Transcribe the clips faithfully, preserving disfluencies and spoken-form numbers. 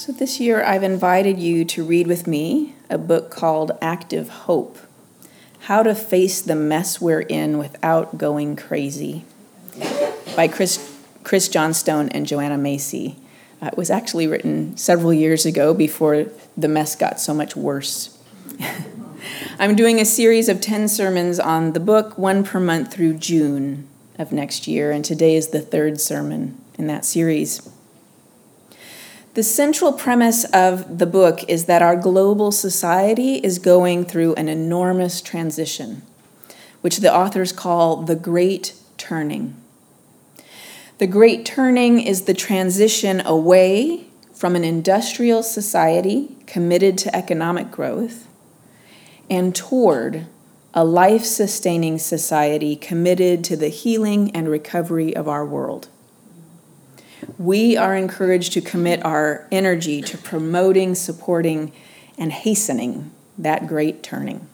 So this year I've invited you to read with me a book called Active Hope: How to Face the Mess We're In Without Going Crazy, by Chris, Chris Johnstone and Joanna Macy. Uh, it was actually written several years ago before the mess got so much worse. I'm doing a series of ten sermons on the book, one per month through June of next year, and today is the third sermon in that series. The central premise of the book is that our global society is going through an enormous transition, which the authors call the Great Turning. The Great Turning is the transition away from an industrial society committed to economic growth and toward a life-sustaining society committed to the healing and recovery of our world. We are encouraged to commit our energy to promoting, supporting, and hastening that great turning.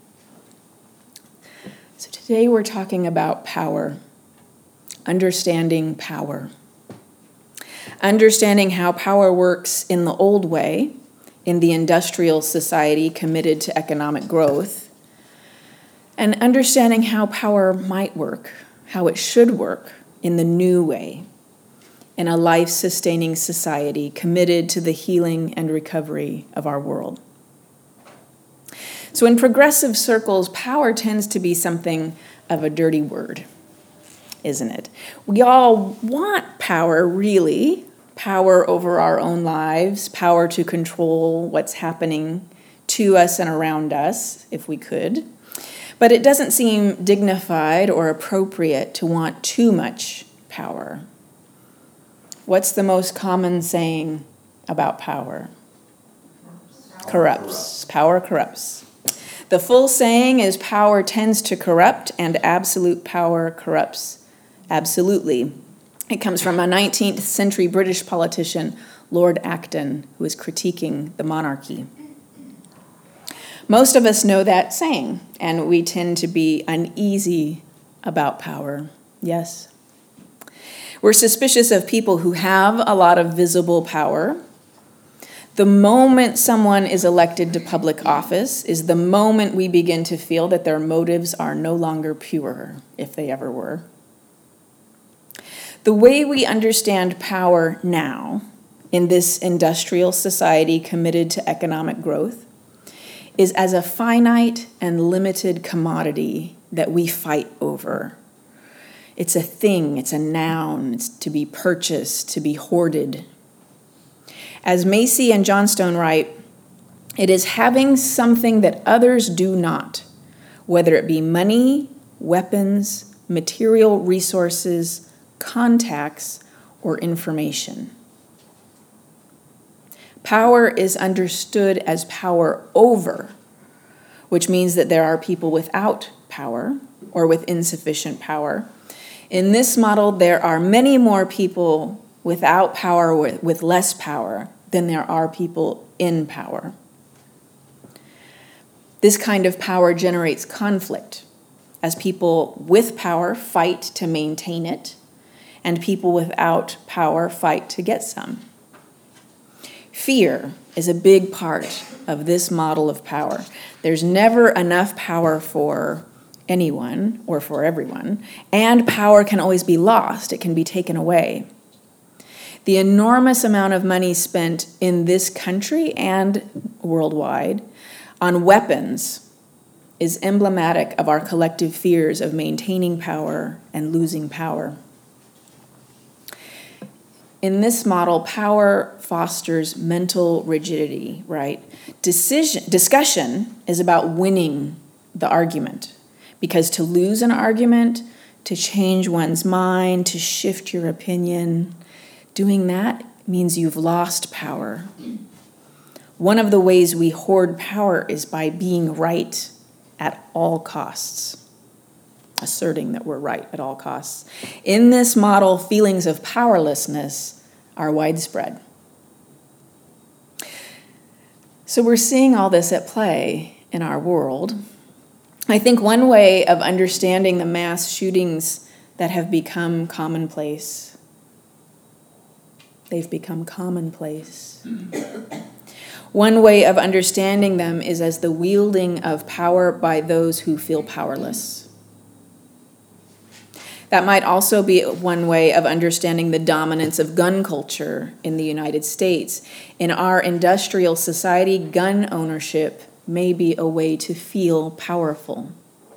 So today we're talking about power, understanding power. Understanding how power works in the old way, in the industrial society committed to economic growth, and understanding how power might work, how it should work in the new way, in a life-sustaining society committed to the healing and recovery of our world. So in progressive circles, power tends to be something of a dirty word, isn't it? We all want power, really, power over our own lives, power to control what's happening to us and around us, if we could. But it doesn't seem dignified or appropriate to want too much power. What's the most common saying about power? Corrupts. Power corrupts. The full saying is power tends to corrupt and absolute power corrupts absolutely. It comes from a nineteenth century British politician, Lord Acton, who is critiquing the monarchy. Most of us know that saying, and we tend to be uneasy about power. Yes? We're suspicious of people who have a lot of visible power. The moment someone is elected to public office is the moment we begin to feel that their motives are no longer pure, if they ever were. The way we understand power now, in this industrial society committed to economic growth, is as a finite and limited commodity that we fight over. It's a thing, it's a noun, it's to be purchased, to be hoarded. As Macy and Johnstone write, it is having something that others do not, whether it be money, weapons, material resources, contacts, or information. Power is understood as power over, which means that there are people without power or with insufficient power. In this model, there are many more people without power with, with less power than there are people in power. This kind of power generates conflict, as people with power fight to maintain it, and people without power fight to get some. Fear is a big part of this model of power. There's never enough power for anyone or for everyone, and power can always be lost. It can be taken away. The enormous amount of money spent in this country and worldwide on weapons is emblematic of our collective fears of maintaining power and losing power. In this model, power fosters mental rigidity, right? Decision, discussion is about winning the argument. Because to lose an argument, to change one's mind, to shift your opinion, doing that means you've lost power. One of the ways we hoard power is by being right at all costs, asserting that we're right at all costs. In this model, feelings of powerlessness are widespread. So we're seeing all this at play in our world. I think one way of understanding the mass shootings that have become commonplace They've become commonplace. One way of understanding them is as the wielding of power by those who feel powerless. That might also be one way of understanding the dominance of gun culture in the United States. In our industrial society, gun ownership may be a way to feel powerful.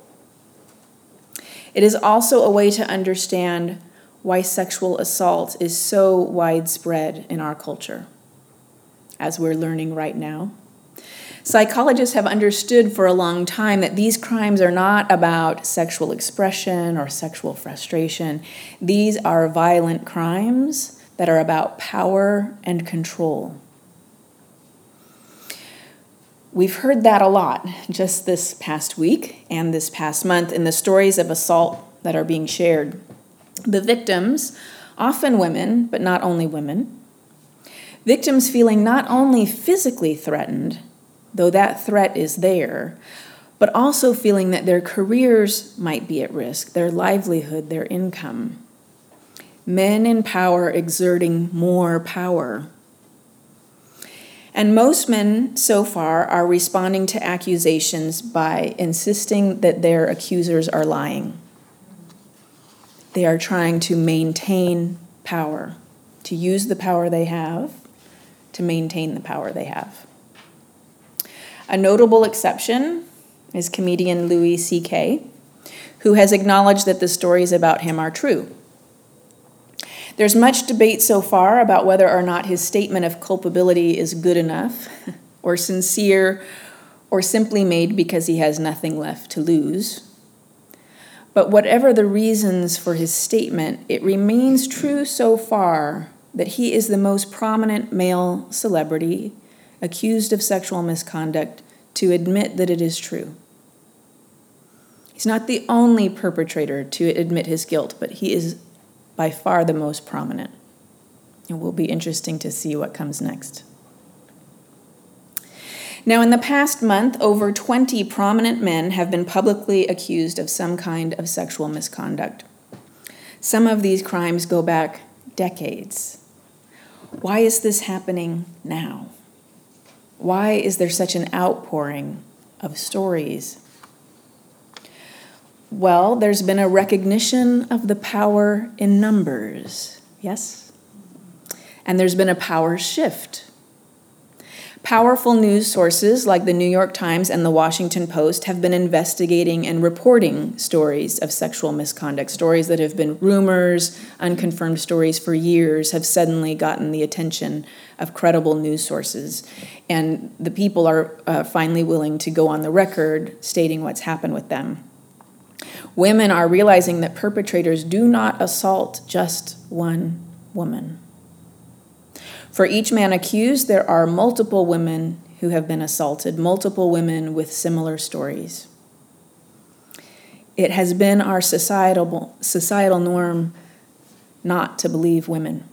It is also a way to understand why sexual assault is so widespread in our culture, as we're learning right now. Psychologists have understood for a long time that these crimes are not about sexual expression or sexual frustration. These are violent crimes that are about power and control. We've heard that a lot just this past week and this past month in the stories of assault that are being shared. The victims, often women, but not only women, victims feeling not only physically threatened, though that threat is there, but also feeling that their careers might be at risk, their livelihood, their income. Men in power exerting more power. And most men so far are responding to accusations by insisting that their accusers are lying. They are trying to maintain power, to use the power they have, to maintain the power they have. A notable exception is comedian Louis C K, who has acknowledged that the stories about him are true. There's much debate so far about whether or not his statement of culpability is good enough, or sincere, or simply made because he has nothing left to lose. But whatever the reasons for his statement, it remains true so far that he is the most prominent male celebrity accused of sexual misconduct to admit that it is true. He's not the only perpetrator to admit his guilt, but he is by far the most prominent. It will be interesting to see what comes next. Now, in the past month, over twenty prominent men have been publicly accused of some kind of sexual misconduct. Some of these crimes go back decades. Why is this happening now? Why is there such an outpouring of stories? Well, there's been a recognition of the power in numbers, yes? And there's been a power shift. Powerful news sources like the New York Times and the Washington Post have been investigating and reporting stories of sexual misconduct. Stories that have been rumors, unconfirmed stories for years have suddenly gotten the attention of credible news sources. And the people are uh, finally willing to go on the record stating what's happened with them. Women are realizing that perpetrators do not assault just one woman. For each man accused, there are multiple women who have been assaulted, multiple women with similar stories. It has been our societal, societal norm not to believe women.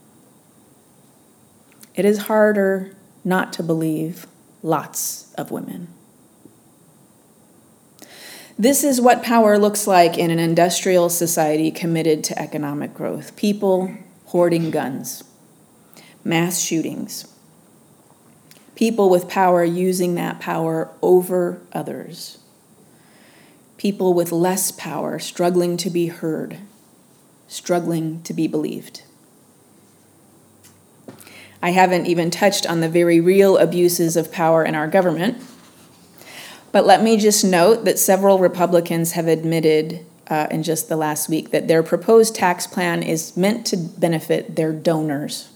It is harder not to believe lots of women. This is what power looks like in an industrial society committed to economic growth. People hoarding guns. Mass shootings. People with power using that power over others. People with less power struggling to be heard, struggling to be believed. I haven't even touched on the very real abuses of power in our government, but let me just note that several Republicans have admitted uh, in just the last week that their proposed tax plan is meant to benefit their donors.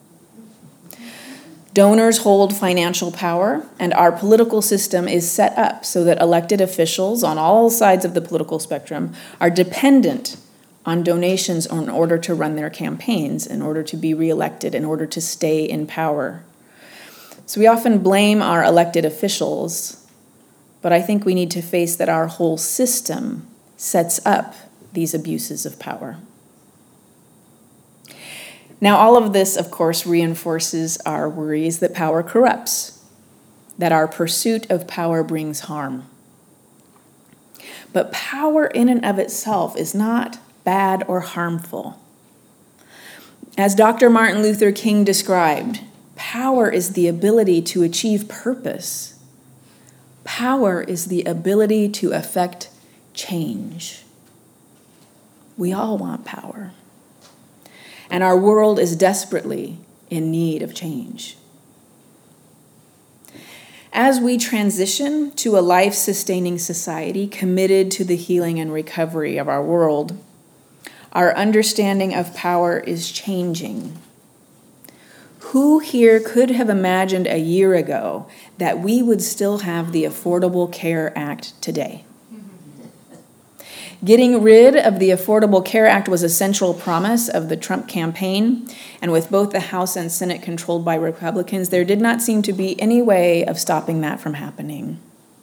Donors hold financial power, and our political system is set up so that elected officials on all sides of the political spectrum are dependent on donations in order to run their campaigns, in order to be reelected, in order to stay in power. So we often blame our elected officials, but I think we need to face that our whole system sets up these abuses of power. Now, all of this, of course, reinforces our worries that power corrupts, that our pursuit of power brings harm. But power in and of itself is not bad or harmful. As Doctor Martin Luther King described, power is the ability to achieve purpose. Power is the ability to affect change. We all want power. And our world is desperately in need of change. As we transition to a life-sustaining society committed to the healing and recovery of our world, our understanding of power is changing. Who here could have imagined a year ago that we would still have the Affordable Care Act today? Getting rid of the Affordable Care Act was a central promise of the Trump campaign, and with both the House and Senate controlled by Republicans, there did not seem to be any way of stopping that from happening.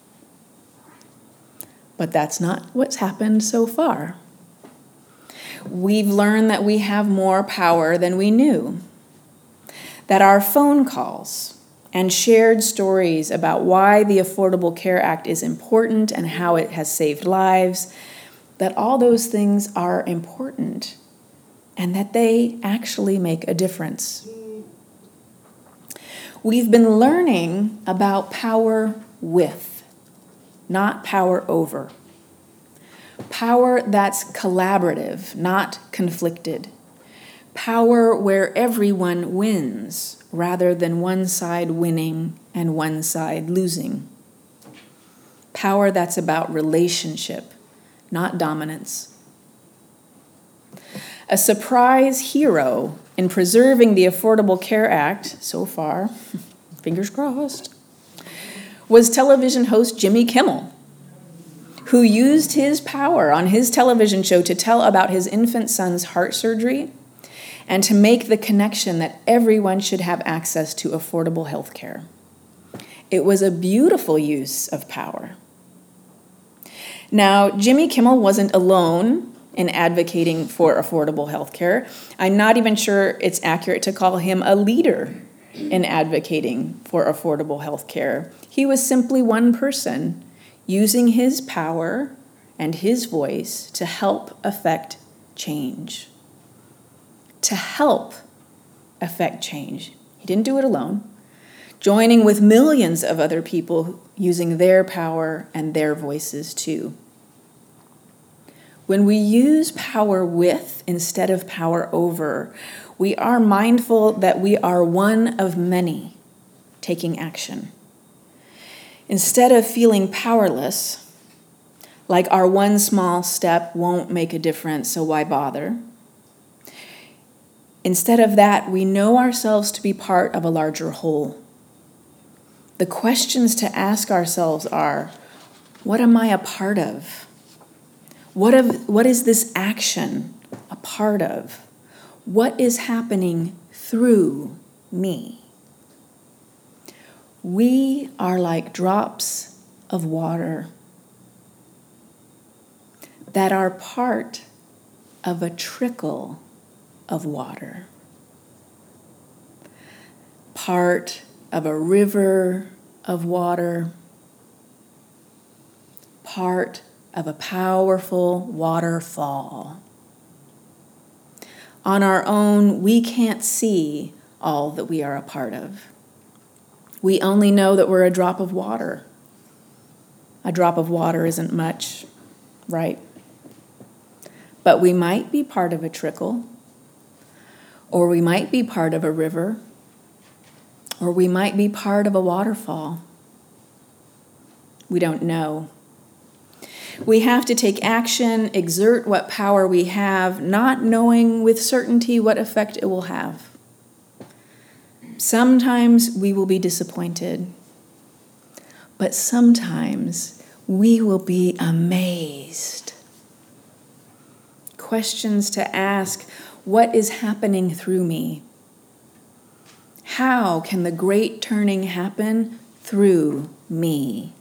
But that's not what's happened so far. We've learned that we have more power than we knew, that our phone calls and shared stories about why the Affordable Care Act is important and how it has saved lives, that all those things are important and that they actually make a difference. We've been learning about power with, not power over. Power that's collaborative, not conflicted. Power where everyone wins rather than one side winning and one side losing. Power that's about relationship, not dominance. A surprise hero in preserving the Affordable Care Act, so far, fingers crossed, was television host Jimmy Kimmel, who used his power on his television show to tell about his infant son's heart surgery and to make the connection that everyone should have access to affordable health care. It was a beautiful use of power. Now, Jimmy Kimmel wasn't alone in advocating for affordable health care. I'm not even sure it's accurate to call him a leader in advocating for affordable health care. He was simply one person using his power and his voice to help affect change. To help affect change. He didn't do it alone, joining with millions of other people using their power and their voices too. When we use power with instead of power over, we are mindful that we are one of many taking action. Instead of feeling powerless, like our one small step won't make a difference, so why bother? Instead of that, we know ourselves to be part of a larger whole. The questions to ask ourselves are, what am I a part of? What, of, what is this action a part of? What is happening through me? We are like drops of water that are part of a trickle of water, part of a river of water, part of a powerful waterfall. On our own, we can't see all that we are a part of. We only know that we're a drop of water. A drop of water isn't much, right? But we might be part of a trickle, or we might be part of a river, or we might be part of a waterfall. We don't know. We have to take action, exert what power we have, not knowing with certainty what effect it will have. Sometimes we will be disappointed, but sometimes we will be amazed. Questions to ask, what is happening through me? How can the great turning happen through me?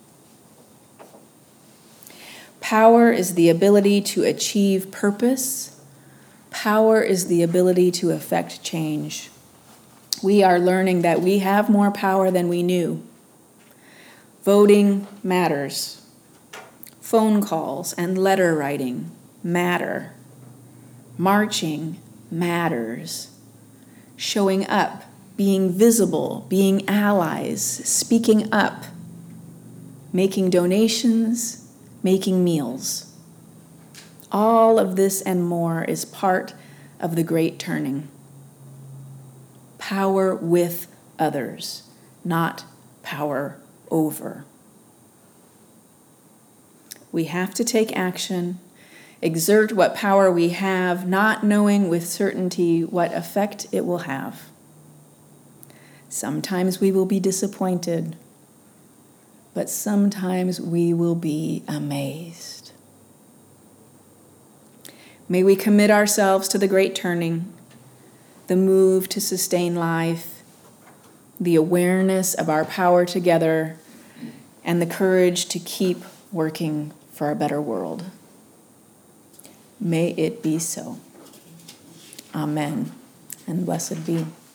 Power is the ability to achieve purpose. Power is the ability to affect change. We are learning that we have more power than we knew. Voting matters. Phone calls and letter writing matter. Marching matters. showing up, being visible, being allies, speaking up, making donations, making meals. All of this and more is part of the Great Turning. Power with others, not power over. We have to take action, exert what power we have, not knowing with certainty what effect it will have. Sometimes we will be disappointed, but sometimes we will be amazed. May we commit ourselves to the Great Turning, the move to sustain life, the awareness of our power together, and the courage to keep working for a better world. May it be so. Amen, and blessed be.